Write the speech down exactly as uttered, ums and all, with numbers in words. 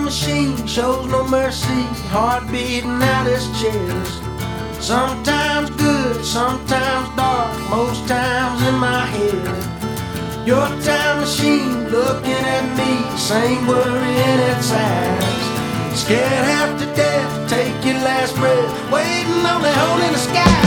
machine shows no mercy, heart beating out his chest. Sometimes good, sometimes dark, most times in my head. Your time machine looking at me, same worry in its eyes. Scared half to death, take your last breath, waiting on the hole in the sky.